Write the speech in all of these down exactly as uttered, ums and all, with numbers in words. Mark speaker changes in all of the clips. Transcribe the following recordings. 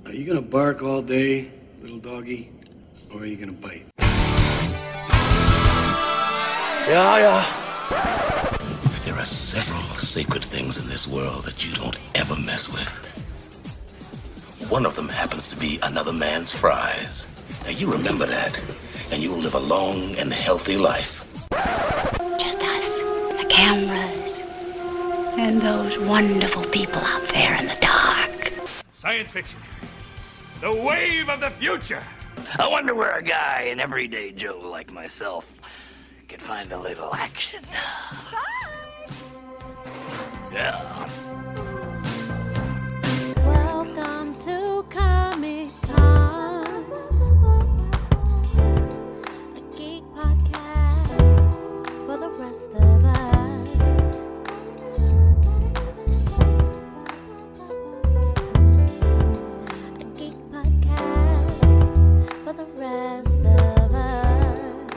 Speaker 1: Are you gonna bark all day, little doggy? Or are you gonna bite?
Speaker 2: Yeah, yeah.
Speaker 3: There are several sacred things in this world that you don't ever mess with. One of them happens to be another man's fries. Now you remember that, and you'll live a long and healthy life.
Speaker 4: Just us, the cameras, and those wonderful people out there in the dark.
Speaker 2: Science fiction. The wave of the future.
Speaker 5: I wonder where a guy, an everyday Joe like myself, can find a little action. Yeah.
Speaker 6: Welcome to Comic-Con, a geek podcast for the rest of us. A geek podcast for the rest of us.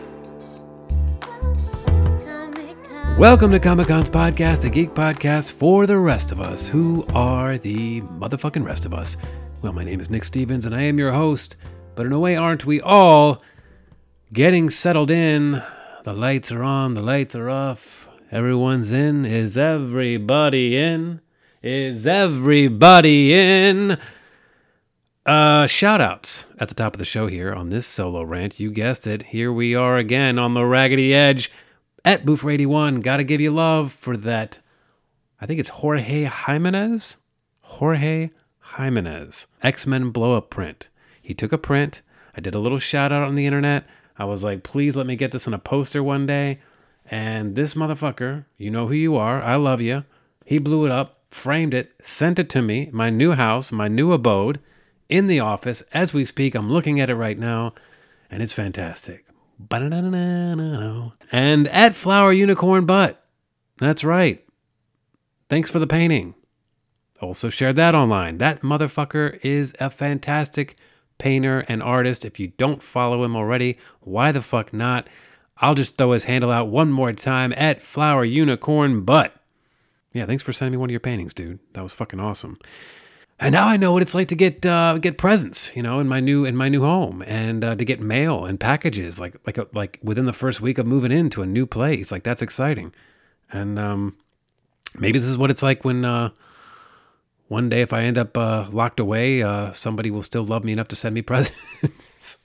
Speaker 6: Comic-Con.
Speaker 7: Welcome to Comic-Con's podcast, a geek podcast for the rest of us. Who are the motherfucking rest of us? Well, my name is Nick Stevens, and I am your host. But in a way, aren't we all getting settled in? The lights are on, the lights are off. Everyone's in. Is everybody in? Is everybody in? Uh, shout-outs at the top of the show here on this solo rant. You guessed it. Here we are again on the Raggedy Edge. At Boofer eighty-one, gotta give you love for that. I think it's Jorge Jimenez? Jorge Jimenez. X-Men blow-up print. He took a print. I did a little shout-out on the internet. I was like, please let me get this on a poster one day. And this motherfucker, you know who you are. I love you. He blew it up, framed it, sent it to me, my new house, my new abode, in the office. As we speak, I'm looking at it right now, and it's fantastic. And at Flower Unicorn Butt. That's right. Thanks for the painting. Also shared that online. That motherfucker is a fantastic painter and artist. If you don't follow him already, why the fuck not? I'll just throw his handle out one more time. At Flower Unicorn Butt. Yeah, thanks for sending me one of your paintings, dude. That was fucking awesome. And now I know what it's like to get uh, get presents, you know, in my new in my new home, and uh, to get mail and packages, like like a, like within the first week of moving into a new place. Like, that's exciting. And um, maybe this is what it's like when uh, one day, if I end up uh, locked away, uh, somebody will still love me enough to send me presents.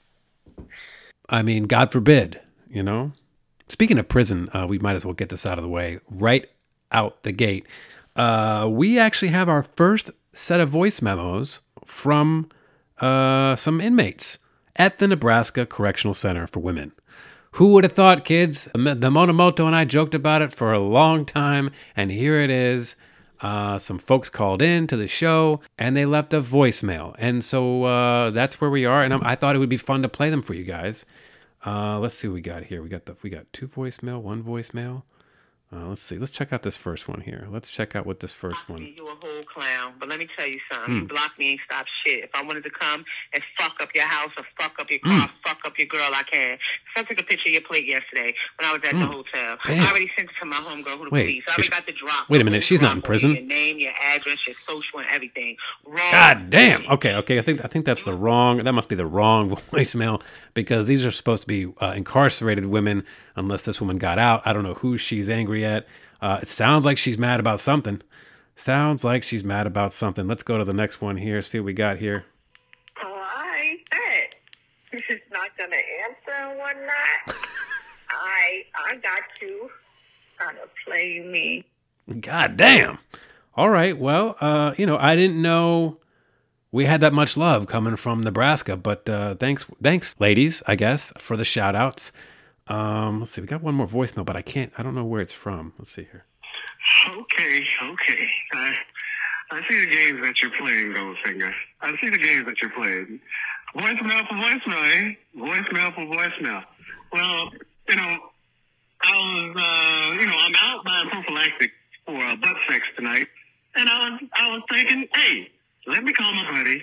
Speaker 7: I mean, God forbid, you know. Speaking of prison, uh, we might as well get this out of the way right out the gate. Uh, we actually have our first set of voice memos from uh, some inmates at the Nebraska Correctional Center for Women. Who would have thought, kids? The Monomoto and I joked about it for a long time, and here it is. Uh, some folks called in to the show, and they left a voicemail. And so uh, that's where we are, and I thought it would be fun to play them for you guys. Uh, let's see what we got here. We got the we got two voicemail, one voicemail. Uh, let's see. Let's check out this first one here. Let's check out what this first one.
Speaker 8: You a whole clown, but let me tell you something.
Speaker 7: Mm.
Speaker 8: You block me, ain't stop shit. If I wanted to come and fuck up your house or fuck up your car,
Speaker 7: Mm.
Speaker 8: fuck up your girl, I can. So I took a picture of your plate yesterday when I was at
Speaker 7: Mm.
Speaker 8: the hotel.
Speaker 7: Damn.
Speaker 8: I already sent it to my homegirl who the
Speaker 7: Wait,
Speaker 8: police. I already
Speaker 7: is-
Speaker 8: got the drop.
Speaker 7: wait a minute, she's not in
Speaker 8: Drop
Speaker 7: prison?
Speaker 8: Your name, your address, your social, and everything. Wrong.
Speaker 7: God damn. Okay, okay. I think I think that's the wrong. That must be the wrong voicemail, because these are supposed to be uh, incarcerated women. Unless this woman got out, I don't know who she's angry at. Uh, it sounds like she's mad about something. Sounds like she's mad about something. Let's go to the next one here. See what we got here.
Speaker 9: Oh, I bet. She's not gonna answer one night. I I got you. Trying to play me.
Speaker 7: God damn. All right. Well, uh, you know, I didn't know we had that much love coming from Nebraska, but uh, thanks, thanks, ladies, I guess, for the shout outs. Um, let's see. We got one more voicemail, but I can't, I don't know where it's from. Let's see here.
Speaker 10: Okay, okay. I, I see the games that you're playing, Goldfinger. I see the games that you're playing. Voicemail for voicemail, eh? Voicemail for voicemail. Well, you know, I was, uh, you know, I'm out buying prophylactic for uh, butt sex tonight, and I was, I was thinking, hey, let me call my buddy.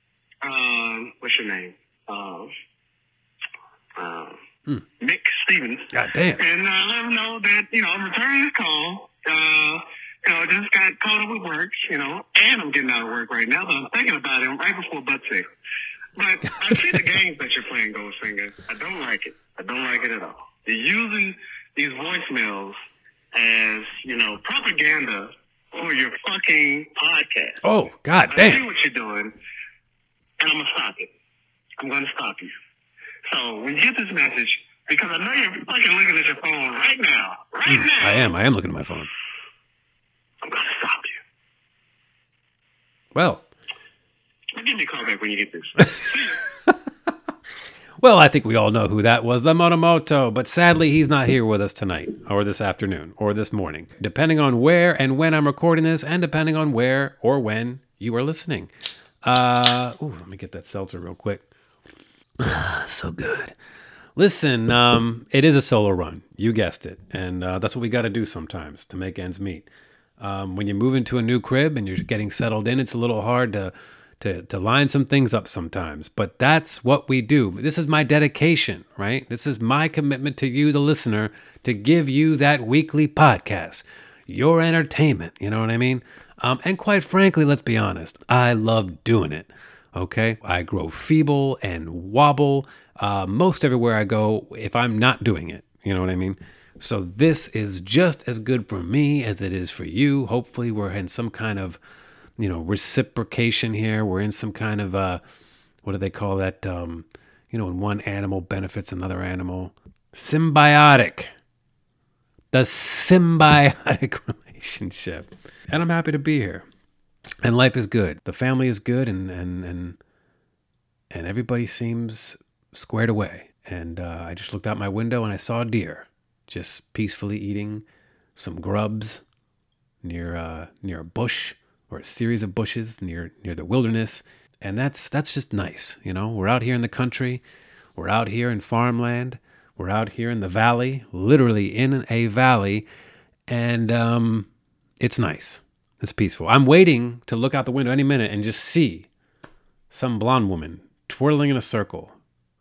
Speaker 10: Um, what's your name? Uh, uh,
Speaker 7: hmm.
Speaker 10: Nick Stevens.
Speaker 7: God damn.
Speaker 10: And uh, let him know that, you know, I'm returning his call. Uh, You know, just got caught up with work, you know, and I'm getting out of work right now, but I'm thinking about it right before butt sex. But I see the games that you're playing, Goldfinger. I don't like it. I don't like it at all. You're using these voicemails as, you know, propaganda for your fucking podcast.
Speaker 7: Oh, god
Speaker 10: I
Speaker 7: damn.
Speaker 10: see what you're doing, and I'm going to stop it. I'm going to stop you. So when you get this message, because I know you're fucking looking at your phone right now, right
Speaker 7: Mm,
Speaker 10: now.
Speaker 7: I am. I am looking at my phone.
Speaker 10: I'm going to stop you.
Speaker 7: Well,
Speaker 10: Give me a call back when you get this.
Speaker 7: well, I think we all know who that was, the Monomoto, but sadly he's not here with us tonight, or this afternoon, or this morning, depending on where and when I'm recording this, and depending on where or when you are listening. Uh, ooh, let me get that seltzer real quick. So good. Listen, um, it is a solo run. You guessed it. And uh, that's what we got to do sometimes to make ends meet. Um, when you move into a new crib and you're getting settled in, it's a little hard to, to, to line some things up sometimes. But that's what we do. This is my dedication, right? This is my commitment to you, the listener, to give you that weekly podcast, your entertainment. You know what I mean? Um, and quite frankly, let's be honest, I love doing it. Okay? I grow feeble and wobble uh, most everywhere I go if I'm not doing it. You know what I mean? So this is just as good for me as it is for you. Hopefully we're in some kind of, you know, reciprocation here. We're in some kind of, uh, what do they call that? Um, you know, when one animal benefits another animal. Symbiotic. The symbiotic relationship. And I'm happy to be here. And life is good. The family is good, and and and and everybody seems squared away. And uh, I just looked out my window and I saw a deer just peacefully eating some grubs near uh, near a bush or a series of bushes near near the wilderness. And that's that's just nice, you know. We're out here in the country. We're out here in farmland. We're out here in the valley, literally in a valley, and um, it's nice. It's peaceful. I'm waiting to look out the window any minute and just see some blonde woman twirling in a circle.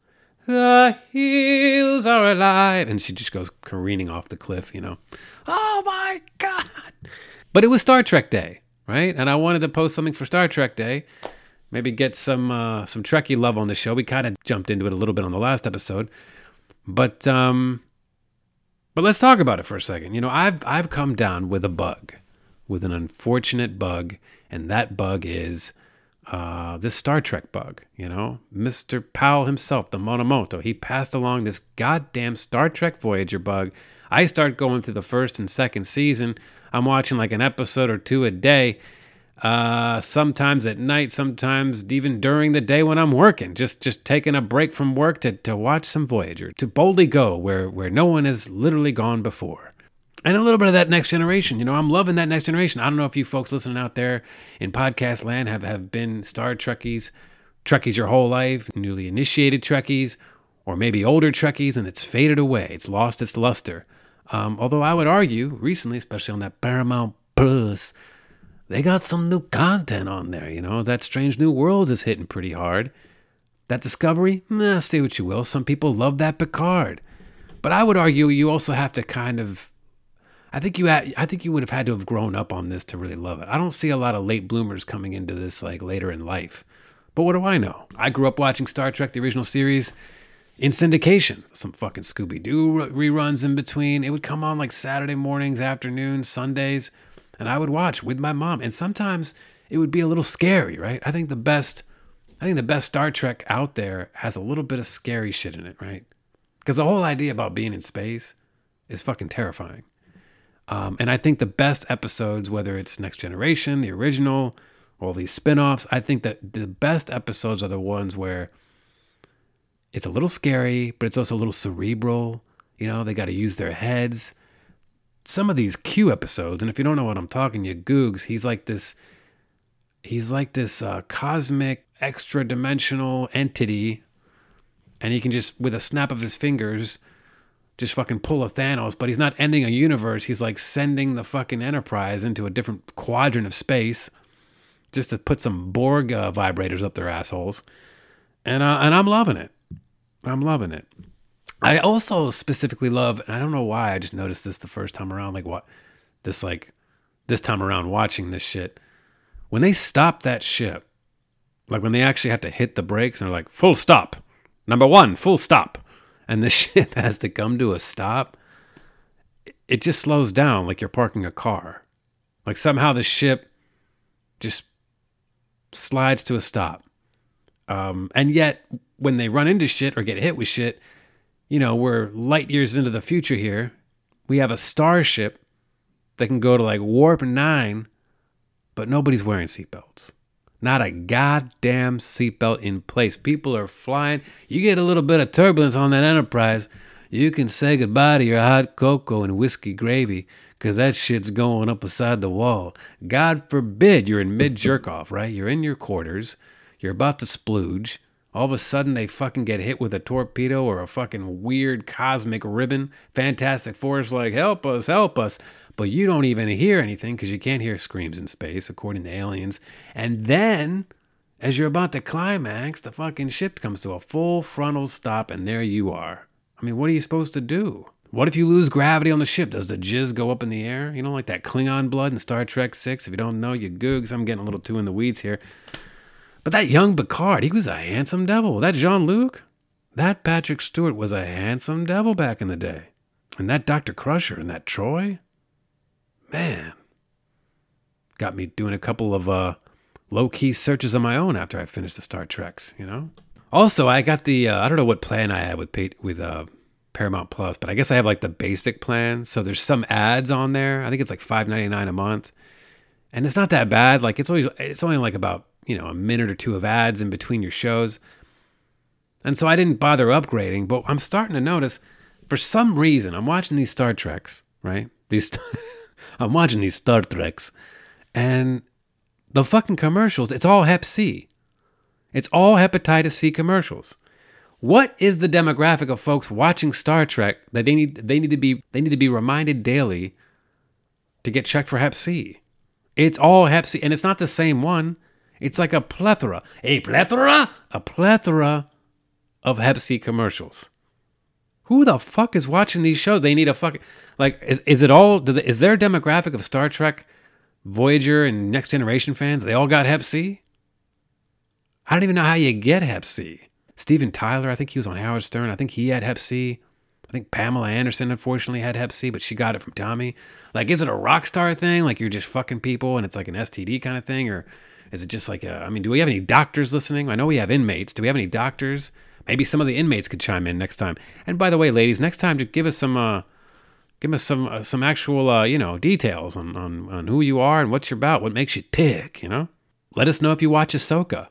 Speaker 7: The hills are alive. And she just goes careening off the cliff, you know. Oh my God. But it was Star Trek Day, right? And I wanted to post something for Star Trek Day. Maybe get some uh, some Trekkie love on the show. We kind of jumped into it a little bit on the last episode. But um, but let's talk about it for a second. You know, I've I've come down with a bug. With an unfortunate bug, and that bug is uh, this Star Trek bug, you know? Mister Powell himself, the Monomoto, he passed along this goddamn Star Trek Voyager bug. I start going through the first and second season. I'm watching like an episode or two a day, uh, sometimes at night, sometimes even during the day when I'm working, just just taking a break from work to, to watch some Voyager, to boldly go where, where no one has literally gone before. And a little bit of that Next Generation. You know, I'm loving that Next Generation. I don't know if you folks listening out there in podcast land have, have been Star Trekkies, Trekkies your whole life, newly initiated Trekkies, or maybe older Trekkies, and it's faded away. It's lost its luster. Um, although I would argue, recently, especially on that Paramount Plus, they got some new content on there, you know. That Strange New Worlds is hitting pretty hard. That Discovery, nah, say what you will. Some people love that Picard. But I would argue you also have to kind of... I think you had, I think you would have had to have grown up on this to really love it. I don't see a lot of late bloomers coming into this like later in life. But what do I know? I grew up watching Star Trek, the original series, in syndication. Some fucking Scooby-Doo reruns in between. It would come on like Saturday mornings, afternoons, Sundays, and I would watch with my mom. And sometimes it would be a little scary, right? I think the best, I think the best Star Trek out there has a little bit of scary shit in it, right? Because the whole idea about being in space is fucking terrifying. Um, and I think the best episodes, whether it's Next Generation, the original, all these spin-offs, I think that the best episodes are the ones where it's a little scary, but it's also a little cerebral. You know, they got to use their heads. Some of these Q episodes, and if you don't know what I'm talking, you googs, he's like this, he's like this uh, cosmic, extra-dimensional entity, and he can just, with a snap of his fingers, just fucking pull a Thanos, but he's not ending a universe. He's like sending the fucking Enterprise into a different quadrant of space just to put some Borg uh, vibrators up their assholes. And uh, and I'm loving it. I'm loving it. I also specifically love, and I don't know why, I just noticed this the first time around, like what, this like this time around watching this shit. When they stop that ship, like when they actually have to hit the brakes and they're like, full stop. Number one, full stop. And the ship has to come to a stop. It just slows down like you're parking a car. Like somehow the ship just slides to a stop. Um, and yet, when they run into shit or get hit with shit, you know, we're light years into the future here. We have a starship that can go to like warp nine, but nobody's wearing seatbelts. Not a goddamn seatbelt in place. People are flying. You get a little bit of turbulence on that Enterprise, you can say goodbye to your hot cocoa and whiskey gravy, because that shit's going up beside the wall. God forbid you're in mid-jerk-off, right? You're in your quarters. You're about to splooge. All of a sudden, they fucking get hit with a torpedo or a fucking weird cosmic ribbon. Fantastic Four's like, help us, help us. But you don't even hear anything because you can't hear screams in space, according to aliens. And then, as you're about to climax, the fucking ship comes to a full frontal stop, and there you are. I mean, what are you supposed to do? What if you lose gravity on the ship? Does the jizz go up in the air? You know, like that Klingon blood in Star Trek six? If you don't know, you googs. I'm getting a little too in the weeds here. But that young Picard, he was a handsome devil. That Jean-Luc, that Patrick Stewart was a handsome devil back in the day. And that Doctor Crusher and that Troy, man, got me doing a couple of uh, low-key searches of my own after I finished the Star Treks, you know? Also, I got the, uh, I don't know what plan I had with with uh, Paramount Plus, but I guess I have like the basic plan. So there's some ads on there. I think it's like five ninety-nine a month. And it's not that bad. Like it's always, it's only like about, you know, a minute or two of ads in between your shows. And so I didn't bother upgrading, but I'm starting to notice for some reason, I'm watching these Star Treks, right? These, I'm watching these Star Treks and the fucking commercials, it's all Hep C. It's all hepatitis C commercials. What is the demographic of folks watching Star Trek that they need they need to be they need to be reminded daily to get checked for Hep C? It's all Hep C, and it's not the same one. It's like a plethora, a plethora, a plethora of Hep C commercials. Who the fuck is watching these shows? They need a fucking like is is it all? Do they, is there a demographic of Star Trek, Voyager, and Next Generation fans? They all got Hep C. I don't even know how you get Hep C. Steven Tyler, I think he was on Howard Stern. I think he had Hep C. I think Pamela Anderson, unfortunately, had Hep C, but she got it from Tommy. Like, is it a rock star thing? Like, you're just fucking people and it's like an S T D kind of thing? Or is it just like, a, I mean, do we have any doctors listening? I know we have inmates. Do we have any doctors? Maybe some of the inmates could chime in next time. And by the way, ladies, next time, just give us some, uh, give us some, uh, some actual, uh, you know, details on, on, on who you are and what you're about, what makes you tick, you know? Let us know if you watch Ahsoka.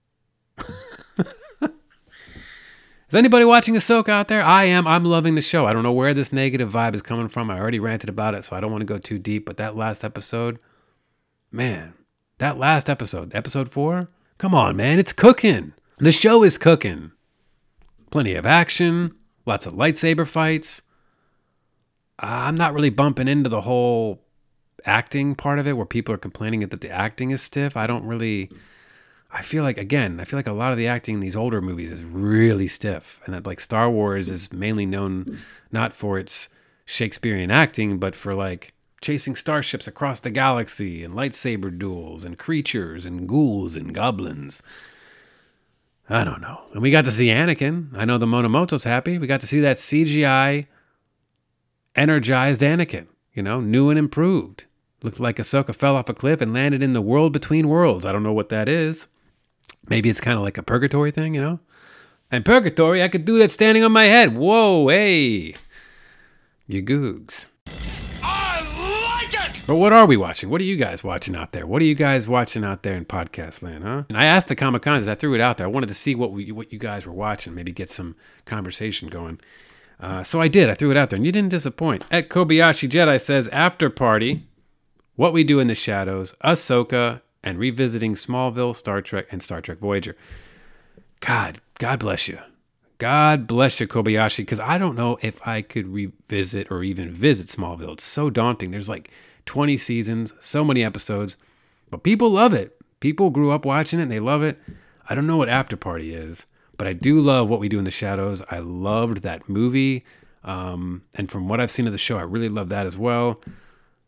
Speaker 7: Is anybody watching Ahsoka out there? I am. I'm loving the show. I don't know where this negative vibe is coming from. I already ranted about it, so I don't want to go too deep. But that last episode, man, that last episode, episode four, come on, man, it's cooking. The show is cooking. Plenty of action, lots of lightsaber fights. I'm not really bumping into the whole acting part of it where people are complaining that the acting is stiff. I don't really... I feel like, again, I feel like a lot of the acting in these older movies is really stiff. And that, like, Star Wars is mainly known not for its Shakespearean acting, but for, like, chasing starships across the galaxy and lightsaber duels and creatures and ghouls and goblins. I don't know. And we got to see Anakin. I know the Monomoto's happy. We got to see that C G I energized Anakin, you know, new and improved. Looked like Ahsoka fell off a cliff and landed in the world between worlds. I don't know what that is. Maybe it's kind of like a purgatory thing, you know? And purgatory, I could do that standing on my head. Whoa, hey. You googs.
Speaker 2: I like it!
Speaker 7: But what are we watching? What are you guys watching out there? What are you guys watching out there in podcast land, huh? And I asked the Comic Cons, I threw it out there. I wanted to see what we, what you guys were watching, maybe get some conversation going. Uh, so I did. I threw it out there, and you didn't disappoint. At Kobayashi Jedi says, After Party, What We Do in the Shadows, Ahsoka, and revisiting Smallville, Star Trek, and Star Trek Voyager. God, God bless you. God bless you, Kobayashi, because I don't know if I could revisit or even visit Smallville. It's so daunting. There's like twenty seasons, so many episodes, but people love it. People grew up watching it, and they love it. I don't know what After Party is, but I do love What We Do in the Shadows. I loved that movie, um, and from what I've seen of the show, I really love that as well.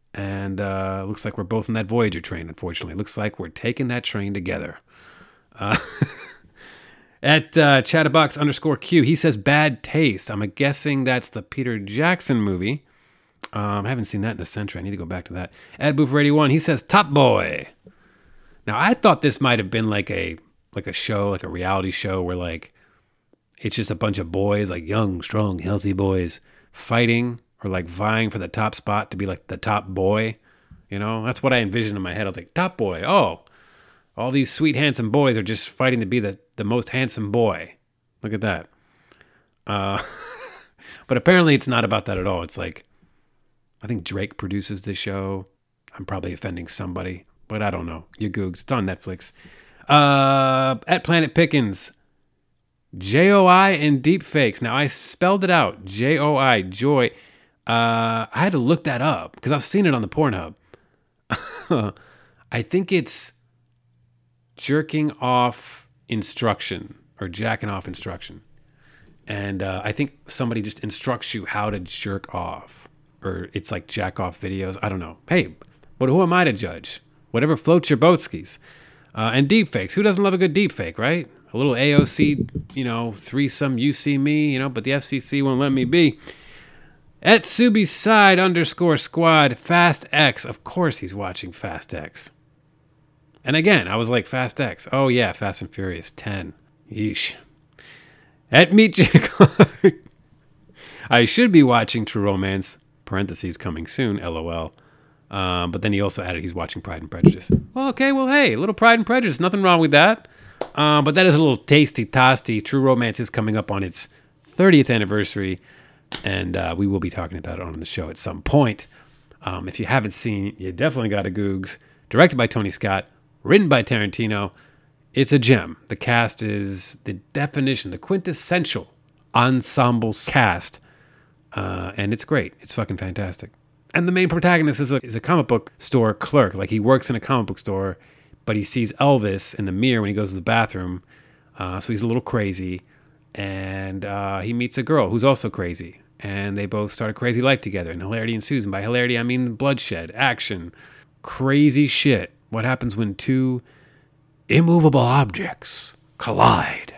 Speaker 7: And uh, looks like we're both in that Voyager train, unfortunately. Looks like we're taking that train together. Uh, at uh, Chatterbox underscore Q, he says Bad Taste. I'm guessing that's the Peter Jackson movie. Um, I haven't seen that in a century. I need to go back to that. Ed Boofer eighty-one, he says Top Boy. Now, I thought this might have been like a like a show, like a reality show where like it's just a bunch of boys, like young, strong, healthy boys fighting or like vying for the top spot to be like the top boy. You know, that's what I envisioned in my head. I was like, top boy. Oh, all these sweet, handsome boys are just fighting to be the, the most handsome boy. Look at that. Uh, but apparently it's not about that at all. It's like, I think Drake produces this show. I'm probably offending somebody, but I don't know. You googs. It's on Netflix. Uh, at Planet Pickens, J O I and deepfakes. Now, I spelled it out. J O I, joy. Uh, I had to look that up because I've seen it on the Pornhub. I think it's jerking off instruction or jacking off instruction. And uh, I think somebody just instructs you how to jerk off. Or it's like jack off videos. I don't know. Hey, but who am I to judge? Whatever floats your boat skis. Uh, and deepfakes. Who doesn't love a good deepfake, right? A little A O C, you know, threesome, you see me, you know, but the F C C won't let me be. At Subiside underscore squad, Fast X. Of course he's watching Fast X. And again, I was like, Fast X. Oh yeah, Fast and Furious ten. Yeesh. At Meet J. Clark. I should be watching True Romance, parentheses coming soon, LOL. Um, but then he also added he's watching Pride and Prejudice. Well, okay, well, hey, a little Pride and Prejudice. Nothing wrong with that. Um, but that is a little tasty, tosty. True Romance is coming up on its thirtieth anniversary. And uh, we will be talking about it on the show at some point. Um, if you haven't seen, you definitely got to googs. Directed by Tony Scott, written by Tarantino. It's a gem. The cast is the definition, the quintessential ensemble cast. Uh, and it's great. It's fucking fantastic. And the main protagonist is a, is a comic book store clerk. Like he works in a comic book store, but he sees Elvis in the mirror when he goes to the bathroom. Uh, so he's a little crazy. And uh, he meets a girl who's also crazy. And they both start a crazy life together. And hilarity ensues. And by hilarity, I mean bloodshed, action, crazy shit. What happens when two immovable objects collide?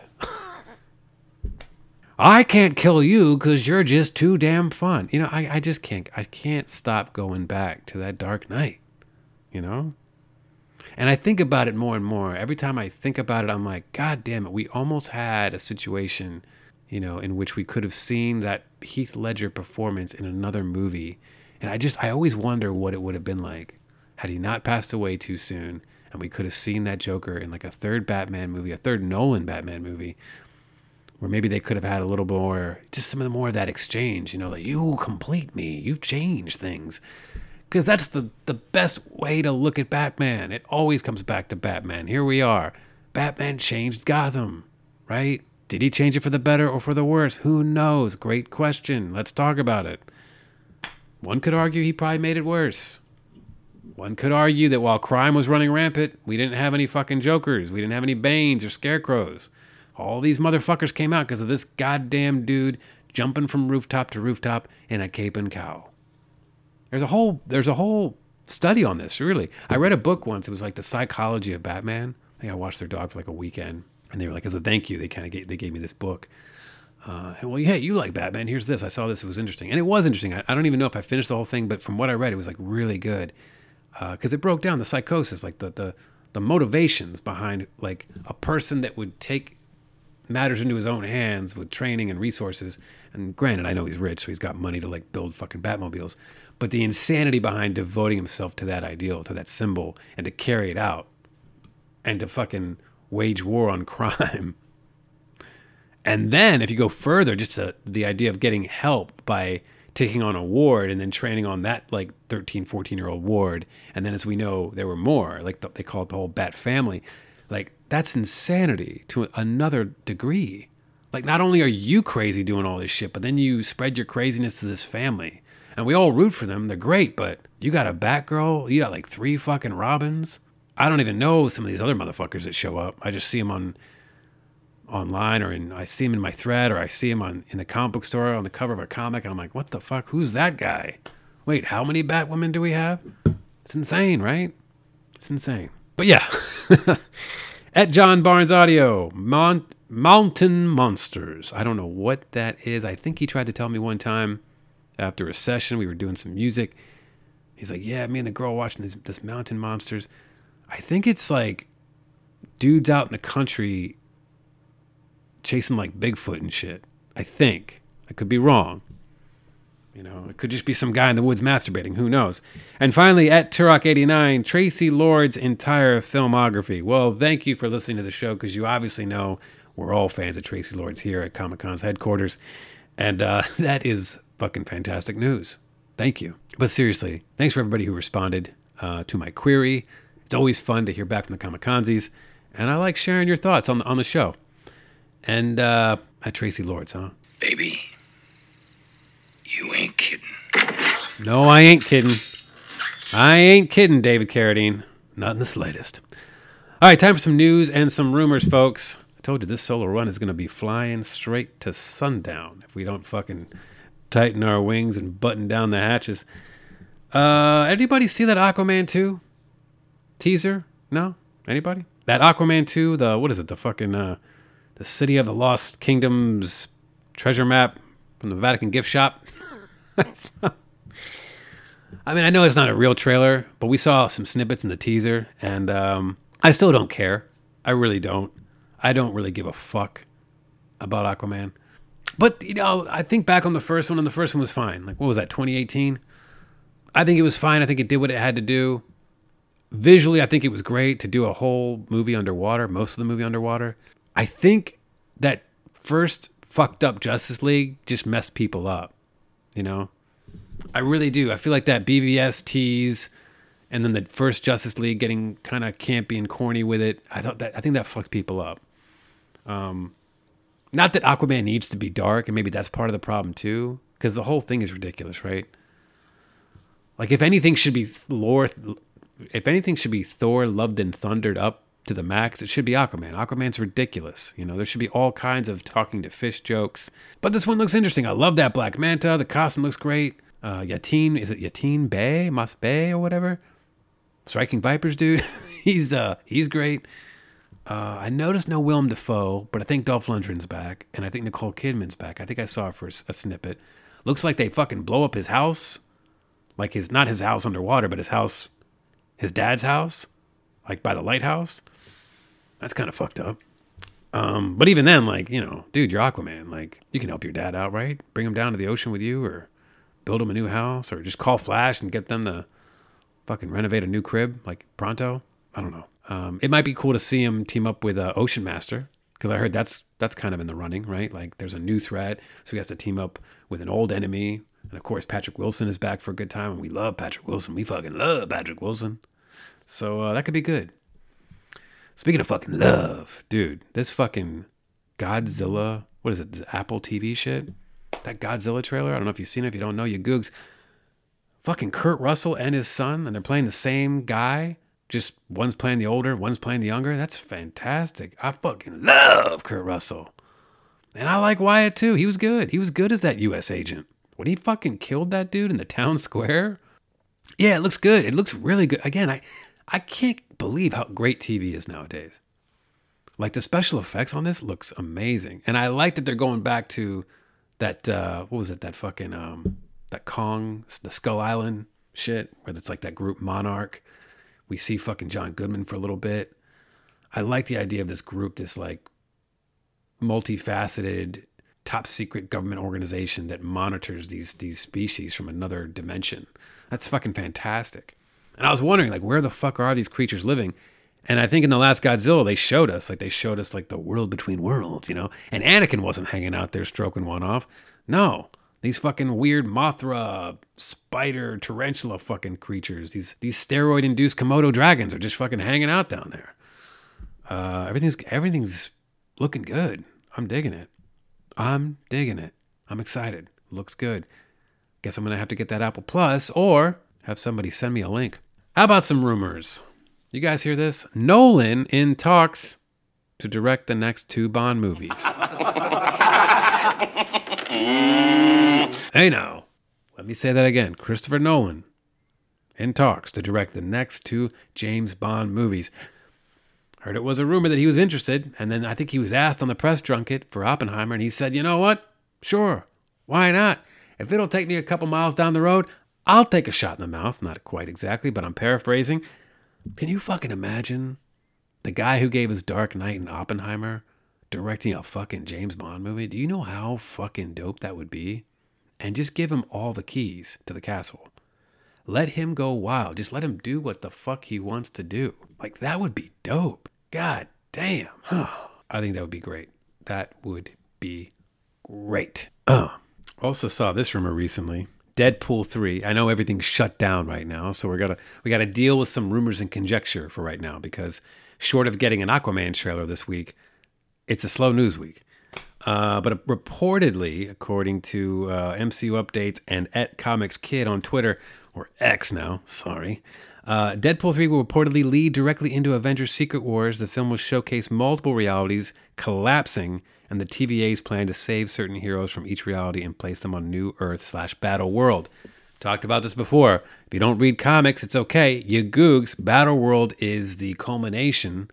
Speaker 7: I can't kill you because you're just too damn fun. You know, I, I just can't, I can't stop going back to that Dark Knight, you know? And I think about it more and more. Every time I think about it, I'm like, God damn it, we almost had a situation, you know, in which we could have seen that Heath Ledger performance in another movie. And I just, I always wonder what it would have been like had he not passed away too soon and we could have seen that Joker in like a third Batman movie, a third Nolan Batman movie, where maybe they could have had a little more, just some of the more of that exchange, you know, like, you complete me, you change things. Because that's the, the best way to look at Batman. It always comes back to Batman. Here we are. Batman changed Gotham, right? Did he change it for the better or for the worse? Who knows? Great question. Let's talk about it. One could argue he probably made it worse. One could argue that while crime was running rampant, we didn't have any fucking Jokers. We didn't have any Banes or Scarecrows. All these motherfuckers came out because of this goddamn dude jumping from rooftop to rooftop in a cape and cowl. There's a whole there's a whole study on this, really. I read a book once. It was like The Psychology of Batman. I think I watched their dog for like a weekend. And they were like, as a thank you, they kind of gave, they gave me this book. Uh, and, well, yeah, you like Batman. Here's this. I saw this. It was interesting. And it was interesting. I, I don't even know if I finished the whole thing, but from what I read, it was like really good. Because uh, it broke down the psychosis, like the, the, the motivations behind like a person that would take matters into his own hands with training and resources. And granted, I know he's rich, so he's got money to like build fucking Batmobiles. But the insanity behind devoting himself to that ideal, to that symbol, and to carry it out, and to fucking wage war on crime. And then if you go further, just to the idea of getting help by taking on a ward and then training on that like thirteen, fourteen year old ward. And then as we know, there were more, like the, they call it the whole Bat family. Like that's insanity to another degree. Like not only are you crazy doing all this shit, but then you spread your craziness to this family. And we all root for them. They're great, but you got a Batgirl. You got like three fucking Robins. I don't even know some of these other motherfuckers that show up. I just see them on online, or in I see them in my thread, or I see them on in the comic book store on the cover of a comic, and I'm like, what the fuck? Who's that guy? Wait, how many Batwomen do we have? It's insane, right? It's insane. But yeah. At John Barnes Audio, Mon- Mountain Monsters. I don't know what that is. I think he tried to tell me one time after a session, we were doing some music. He's like, yeah, me and the girl watching this, this Mountain Monsters. I think it's like dudes out in the country chasing like Bigfoot and shit. I think. I could be wrong. You know, it could just be some guy in the woods masturbating. Who knows? And finally, at Turok eighty-nine, Tracy Lord's entire filmography. Well, thank you for listening to the show, because you obviously know we're all fans of Tracy Lord's here at Comic-Con's headquarters. And uh, that is fucking fantastic news. Thank you. But seriously, thanks for everybody who responded uh, to my query. It's always fun to hear back from the Comic-Consies. And I like sharing your thoughts on the, on the show. And uh, at Tracy Lord's, huh?
Speaker 3: Baby, you ain't kidding.
Speaker 7: No, I ain't kidding. I ain't kidding, David Carradine. Not in the slightest. All right, time for some news and some rumors, folks. I told you this solo run is going to be flying straight to sundown if we don't fucking tighten our wings and button down the hatches. Uh, anybody see that Aquaman two teaser? No? Anybody? That Aquaman two, the, what is it, the fucking, uh, the City of the Lost Kingdoms treasure map from the Vatican gift shop? I mean, I know it's not a real trailer, but we saw some snippets in the teaser, and um, I still don't care. I really don't. I don't really give a fuck about Aquaman. But, you know, I think back on the first one, and the first one was fine. Like, what was that, twenty eighteen? I think it was fine. I think it did what it had to do. Visually, I think it was great to do a whole movie underwater, most of the movie underwater. I think that first fucked up Justice League just messed people up, you know? I really do. I feel like that B V S tease and then the first Justice League getting kind of campy and corny with it, I thought that I think that fucked people up. Um, not that Aquaman needs to be dark, and maybe that's part of the problem too, because the whole thing is ridiculous, right? Like if anything should be Thor, if anything should be Thor loved and thundered up to the max, it should be Aquaman. Aquaman's ridiculous. You know, there should be all kinds of talking to fish jokes. But this one looks interesting. I love that Black Manta. The costume looks great. Uh, Yatin, is it Yatin Bay? Mas Bay or whatever? Striking Vipers, dude. he's uh he's great. Uh, I noticed no Willem Dafoe, but I think Dolph Lundgren's back, and I think Nicole Kidman's back. I think I saw her for a, a snippet. Looks like they fucking blow up his house, like his not his house underwater, but his house, his dad's house, like by the lighthouse. That's kind of fucked up. Um, but even then, like, you know, dude, you're Aquaman. Like, you can help your dad out, right? Bring him down to the ocean with you, or build him a new house, or just call Flash and get them to fucking renovate a new crib, like pronto. I don't know. Um, it might be cool to see him team up with uh, Ocean Master, because I heard that's that's kind of in the running, right? Like there's a new threat, so he has to team up with an old enemy. And of course, Patrick Wilson is back for a good time, and we love Patrick Wilson. We fucking love Patrick Wilson. So uh, that could be good. Speaking of fucking love, dude, this fucking Godzilla, what is it, the Apple T V shit? That Godzilla trailer, I don't know if you've seen it. If you don't know, you googs. Fucking Kurt Russell and his son, and they're playing the same guy. Just one's playing the older, one's playing the younger. That's fantastic. I fucking love Kurt Russell. And I like Wyatt too. He was good. He was good as that U S agent. When he fucking killed that dude in the town square. Yeah, it looks good. It looks really good. Again, I, I can't believe how great T V is nowadays. Like the special effects on this looks amazing. And I like that they're going back to that, uh, what was it, that fucking, um, that Kong, the Skull Island shit, where it's like that group Monarch. We see fucking John Goodman for a little bit. I like the idea of this group, this like multifaceted, top secret government organization that monitors these these species from another dimension. That's fucking fantastic. And I was wondering, like, where the fuck are these creatures living? And I think in the last Godzilla, they showed us, like, they showed us, like, the world between worlds, you know? And Anakin wasn't hanging out there stroking one off. No. These fucking weird Mothra, spider, tarantula fucking creatures. These these steroid-induced Komodo dragons are just fucking hanging out down there. Uh, everything's everything's looking good. I'm digging it. I'm digging it. I'm excited. Looks good. Guess I'm going to have to get that Apple Plus or have somebody send me a link. How about some rumors? You guys hear this? Nolan in talks to direct the next two Bond movies. Hey now. Let me say that again. Christopher Nolan in talks to direct the next two James Bond movies. Heard it was a rumor that he was interested, and then I think he was asked on the press junket for Oppenheimer, and he said, you know what? Sure. Why not? If it'll take me a couple miles down the road, I'll take a shot in the mouth. Not quite exactly, but I'm paraphrasing. Can you fucking imagine the guy who gave us Dark Knight and Oppenheimer directing a fucking James Bond movie? Do you know how fucking dope that would be? And just give him all the keys to the castle. Let him go wild. Just let him do what the fuck he wants to do. Like, that would be dope. God damn. I think that would be great. That would be great. Oh. Also saw this rumor recently. Deadpool three. I know everything's shut down right now, so we gotta we gotta deal with some rumors and conjecture for right now, because short of getting an Aquaman trailer this week, it's a slow news week. Uh, but reportedly, according to uh, M C U Updates and at Comics Kid on Twitter, or X now, sorry, uh, Deadpool three will reportedly lead directly into Avengers Secret Wars. The film will showcase multiple realities collapsing, and the T V A's plan to save certain heroes from each reality and place them on New Earth slash Battle World. Talked about this before. If you don't read comics, it's okay. You googs, Battle World is the culmination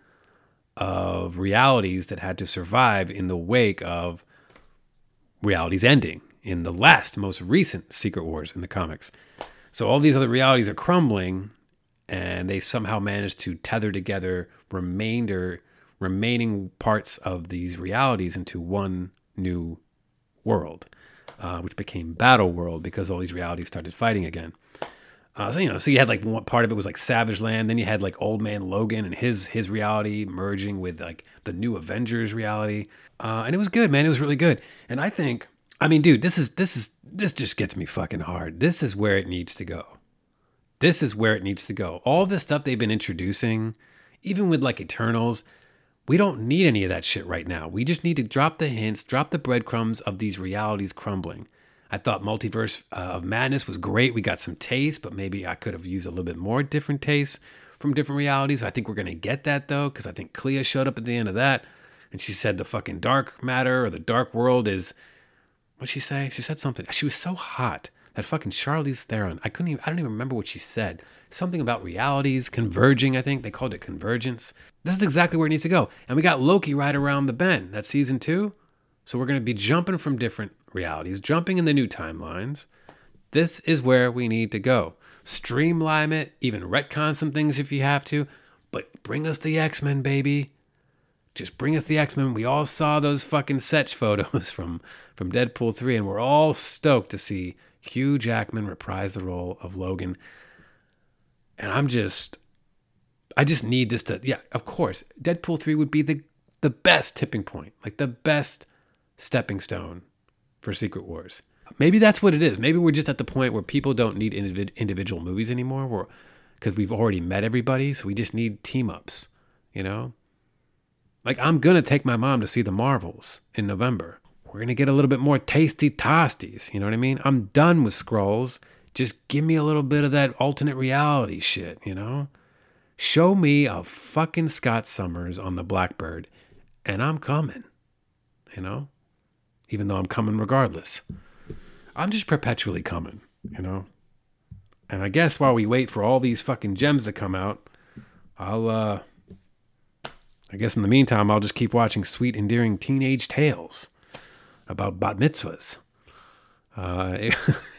Speaker 7: of realities that had to survive in the wake of realities ending in the last, most recent Secret Wars in the comics. So all these other realities are crumbling, and they somehow managed to tether together remainder remaining parts of these realities into one new world, uh, which became Battle World because all these realities started fighting again. Uh, so, you know, so you had like one part of it was like Savage Land. Then you had like Old Man Logan and his his reality merging with like the new Avengers reality. Uh, and it was good, man. It was really good. And I think, I mean, dude, this is, this is, this just gets me fucking hard. This is where it needs to go. This is where it needs to go. All this stuff they've been introducing, even with like Eternals, we don't need any of that shit right now. We just need to drop the hints, drop the breadcrumbs of these realities crumbling. I thought Multiverse uh, of Madness was great. We got some taste, but maybe I could have used a little bit more different tastes from different realities. I think we're going to get that, though, because I think Clea showed up at the end of that, and she said the fucking dark matter or the dark world is... What'd she say? She said something. She was so hot. That fucking Charlize Theron. I couldn't even... I don't even remember what she said. Something about realities converging, I think. They called it convergence. This is exactly where it needs to go. And we got Loki right around the bend. That's season two. So we're going to be jumping from different realities, jumping in the new timelines. This is where we need to go. Streamline it, even retcon some things if you have to, but bring us the X-Men, baby. Just bring us the X-Men. We all saw those fucking set photos from, from Deadpool three, and we're all stoked to see Hugh Jackman reprise the role of Logan. And I'm just, I just need this to, yeah, of course, Deadpool three would be the, the best tipping point, like the best stepping stone for Secret Wars. Maybe that's what it is. Maybe we're just at the point where people don't need individ- individual movies anymore, because we've already met everybody, so we just need team-ups, you know? Like, I'm going to take my mom to see the Marvels in November. We're going to get a little bit more tasty tosties, you know what I mean? I'm done with Skrulls. Just give me a little bit of that alternate reality shit, you know? Show me a fucking Scott Summers on the Blackbird, and I'm coming, you know? Even though I'm coming regardless. I'm just perpetually coming, you know? And I guess while we wait for all these fucking gems to come out, I'll, uh... I guess in the meantime, I'll just keep watching sweet, endearing teenage tales about bat mitzvahs. Uh...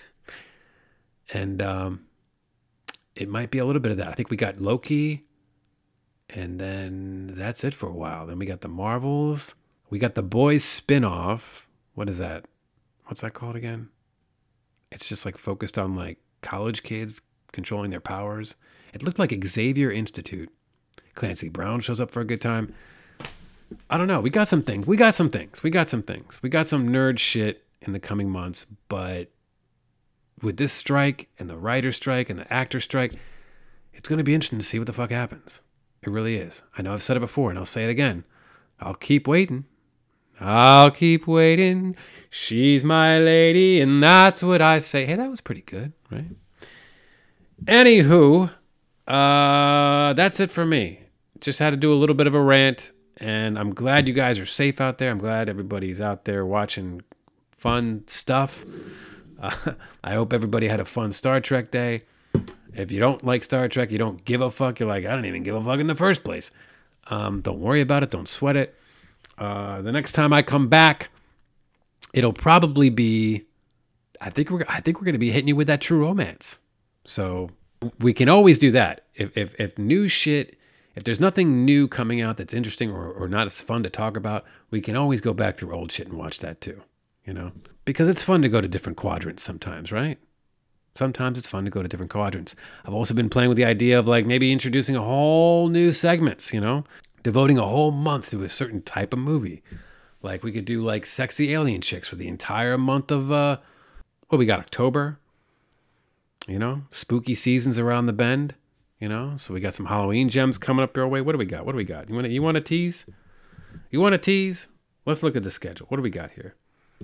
Speaker 7: And um, it might be a little bit of that. I think we got Loki, and then that's it for a while. Then we got the Marvels. We got the Boys spinoff. What is that? What's that called again? It's just like focused on like college kids controlling their powers. It looked like Xavier Institute. Clancy Brown shows up for a good time. I don't know. We got some things. We got some things. We got some things. We got some nerd shit in the coming months, but with this strike and the writer strike and the actor strike, it's going to be interesting to see what the fuck happens. It really is. I know I've said it before, and I'll say it again. I'll keep waiting. I'll keep waiting. She's my lady, and that's what I say. Hey, that was pretty good, right? Anywho, uh, that's it for me. Just had to do a little bit of a rant, and I'm glad you guys are safe out there. I'm glad everybody's out there watching fun stuff. Uh, I hope everybody had a fun Star Trek day. If you don't like Star Trek, you don't give a fuck. You're like, I don't even give a fuck in the first place. Um, don't worry about it. Don't sweat it. Uh, the next time I come back, it'll probably be. I think we're. I think we're going to be hitting you with that True Romance. So we can always do that. If if if new shit. If there's nothing new coming out that's interesting or, or not as fun to talk about, we can always go back through old shit and watch that too, you know? Because it's fun to go to different quadrants sometimes, right? Sometimes it's fun to go to different quadrants. I've also been playing with the idea of like maybe introducing a whole new segments, you know? Devoting a whole month to a certain type of movie. Like we could do like sexy alien chicks for the entire month of, uh, what we got, October? You know? Spooky seasons around the bend. You know, so we got some Halloween gems coming up your way. What do we got? What do we got? You want to, you want to tease? You want to tease? Let's look at the schedule. What do we got here?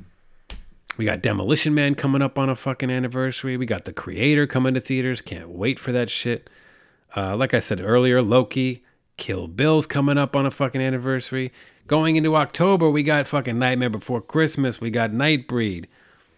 Speaker 7: We got Demolition Man coming up on a fucking anniversary. We got The Creator coming to theaters. Can't wait for that shit. Uh, like I said earlier, Loki, Kill Bill's coming up on a fucking anniversary. Going into October, we got fucking Nightmare Before Christmas. We got Nightbreed.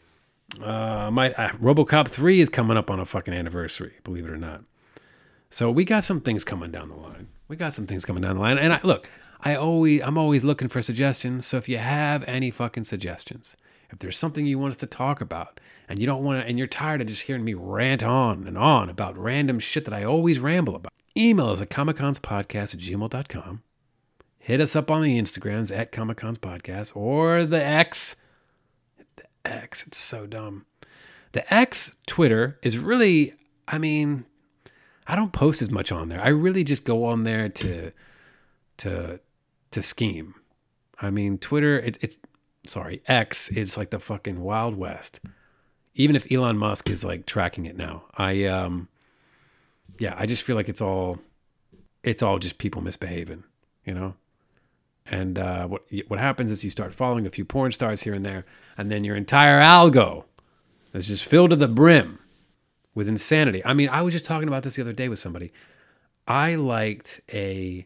Speaker 7: Uh, my, uh, RoboCop three is coming up on a fucking anniversary, believe it or not. So we got some things coming down the line. We got some things coming down the line. And I, look, I always, I'm always looking for suggestions. So if you have any fucking suggestions, if there's something you want us to talk about and you don't want to, and you're tired of just hearing me rant on and on about random shit that I always ramble about, email us at comiconspodcast at gmail dot com. Hit us up on the Instagrams at comiconspodcast or the X. The X, it's so dumb. The X Twitter is really, I mean... I don't post as much on there. I really just go on there to to to scheme. I mean, Twitter, it, it's sorry, X is like the fucking Wild West. Even if Elon Musk is like tracking it now, I um, yeah, I just feel like it's all it's all just people misbehaving, you know. And uh, what what happens is you start following a few porn stars here and there, and then your entire algo is just filled to the brim with insanity. I mean, I was just talking about this the other day with somebody. I liked a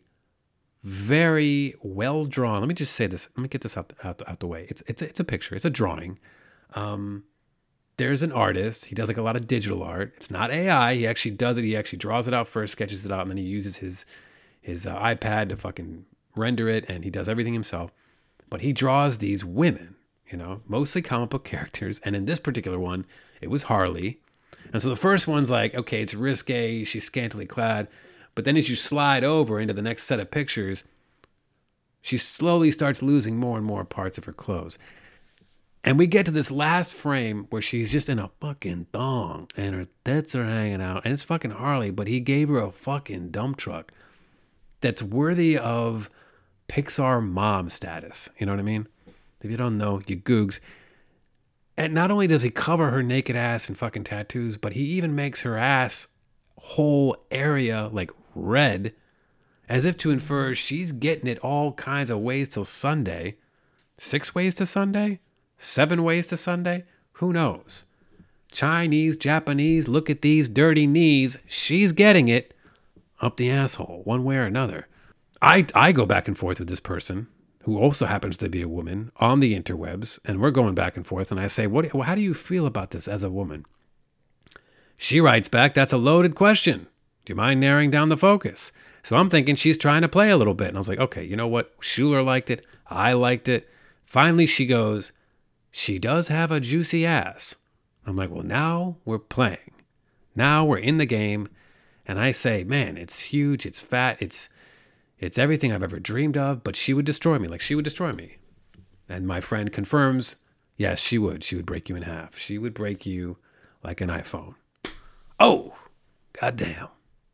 Speaker 7: very well drawn. Let me just say this. Let me get this out out, out the way. It's it's it's a picture. It's a drawing. Um, there's an artist. He does like a lot of digital art. It's not A I. He actually does it. He actually draws it out first, sketches it out, and then he uses his his uh, iPad to fucking render it, and he does everything himself. But he draws these women, you know, mostly comic book characters. And in this particular one, it was Harley. And so the first one's like, okay, it's risque, she's scantily clad. But then as you slide over into the next set of pictures, she slowly starts losing more and more parts of her clothes. And we get to this last frame where she's just in a fucking thong and her tits are hanging out. And it's fucking Harley, but he gave her a fucking dump truck that's worthy of Pixar mom status. You know what I mean? If you don't know, you googs. And not only does he cover her naked ass in fucking tattoos, but he even makes her ass whole area like red, as if to infer she's getting it all kinds of ways till Sunday. Six ways to Sunday? Seven ways to Sunday? Who knows? Chinese, Japanese, look at these dirty knees. She's getting it up the asshole, one way or another. I, I go back and forth with this person, who also happens to be a woman, on the interwebs, and we're going back and forth, and I say, "What? How do you feel about this as a woman?" She writes back, "That's a loaded question. Do you mind narrowing down the focus?" So I'm thinking she's trying to play a little bit, and I was like, okay, you know what? Schuler liked it. I liked it. Finally, she goes, "She does have a juicy ass." I'm like, well, now we're playing. Now we're in the game, and I say, man, it's huge, it's fat, it's... It's everything I've ever dreamed of, but she would destroy me. Like, she would destroy me. And my friend confirms, yes, she would. She would break you in half. She would break you like an iPhone. Oh, goddamn.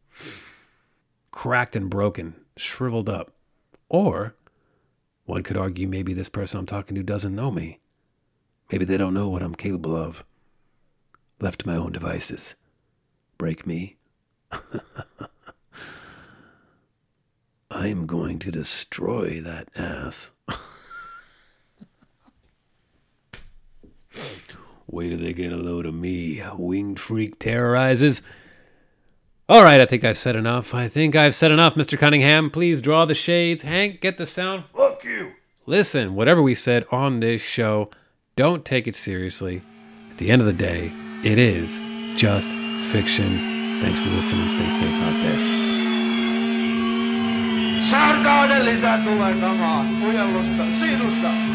Speaker 7: Cracked and broken, shriveled up. Or one could argue maybe this person I'm talking to doesn't know me. Maybe they don't know what I'm capable of. Left to my own devices. Break me. I'm going to destroy that ass. Wait till they get a load of me. Winged freak terrorizes. All right, I think I've said enough. I think I've said enough, Mister Cunningham. Please draw the shades. Hank, get the sound. Fuck you. Listen, whatever we said on this show, don't take it seriously. At the end of the day, it is just fiction. Thanks for listening. Stay safe out there.
Speaker 2: Sarkaudellisia tulee takaa kujellusta sinusta.